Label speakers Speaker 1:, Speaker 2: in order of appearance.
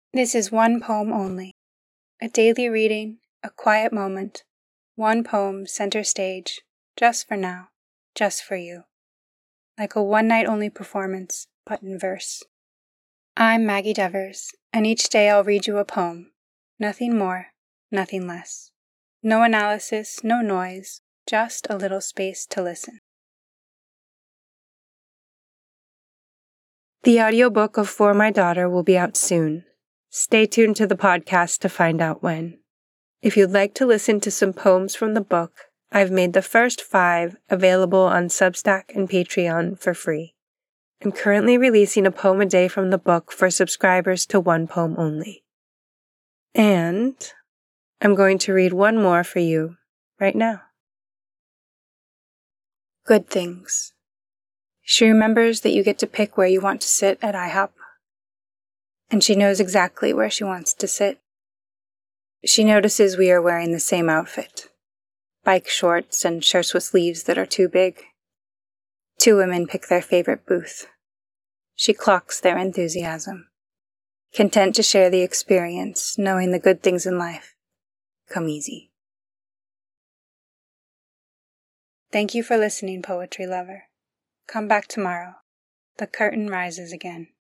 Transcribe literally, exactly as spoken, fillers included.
Speaker 1: This is one poem only. A daily reading, a quiet moment, one poem center stage, just for now, just for you. Like a one-night-only performance, but in verse. I'm Maggie Devers, and each day I'll read you a poem. Nothing more, nothing less. No analysis, no noise, just a little space to listen. The audiobook of For My Daughter will be out soon. Stay tuned to the podcast to find out when. If you'd like to listen to some poems from the book, I've made the first five available on Substack and Patreon for free. I'm currently releasing a poem a day from the book for subscribers to one poem only. And I'm going to read one more for you right now. Good Things. She remembers that you get to pick where you want to sit at IHOP. And she knows exactly where she wants to sit. She notices we are wearing the same outfit. Bike shorts and shirts with sleeves that are too big. Two women pick their favorite booth. She clocks their enthusiasm. Content to share the experience, knowing the good things in life come easy. Thank you for listening, poetry lover. Come back tomorrow. The curtain rises again.